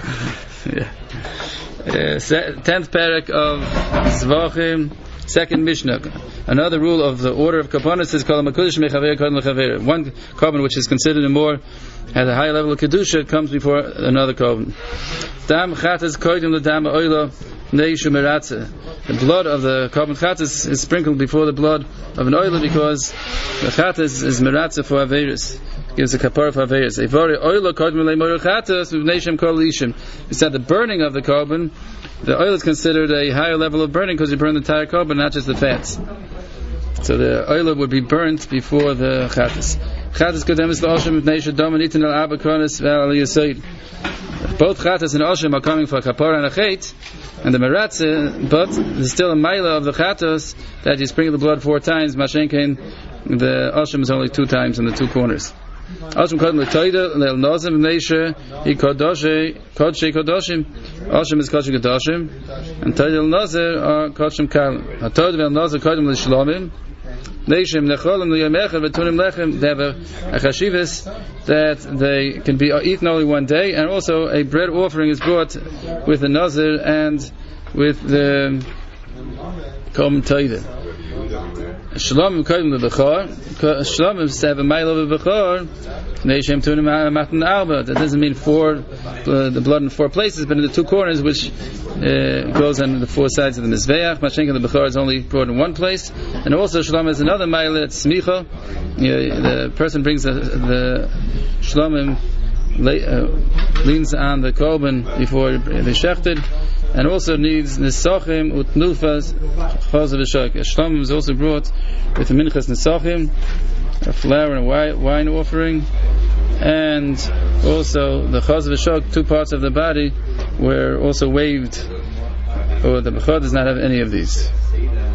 10th parak of Zvachim, second Mishnah. Another rule of the order of Kapanis is called Makudish Mechaver Kodem Lechaver. One carbon which is considered has a high level of Kedusha comes before another carbon. Dam Chatas Kodem Ledam Oila Neishu Meratze. The blood of the carbon Chatas is sprinkled before the blood of an oila because the Chatas is Meratze for Averis. Gives a kapara for Averis. We said the burning of the carbon, the oil is considered a higher level of burning because you burn the entire carbon, not just the fats. So the oil would be burnt before the chatas. Chatas kodemis la'oshim mipnei shedom anitin al arba konos ve'al yasoid. Both chatas and oshim are coming for kapara and a chet, and the meratze, but there's still a maila of the chatas that you sprinkle the blood 4 times. Mashenkein, the oshim is only 2 times in the 2 corners. Oshim kodem l'toida le'el-nozim v'neisha hi kodoshe kodoshim. Oshim is kodshim kodoshim, and toida le'el-nozir are kodshim kalim. Ha-toida ve'el-nozir kodem l'shlomim, neishim necholim l'yomechad v'tunim lechem. They have a chashivas that they can be eaten only one day, and also a bread offering is brought with the nazir and with the kom toida. Shalom kodem lebechor. Shalom is to have a mile of a bechor. Neishem tunim matan alba. That doesn't mean the blood in 4 places, but in the 2 corners, which goes on the 4 sides of the mizveach. Mashenka the bechor is only brought in 1 place, and also shalom is another mile. It's smicha. The person brings the shalomim, leans on the korban before they shechted. And also needs nisachim utnufas chazav v'shak. A shlamim is also brought with a minchas nisachim, a flour and a wine offering, and also the chazav v'shak, 2 parts of the body were also waved, or the bechor does not have any of these.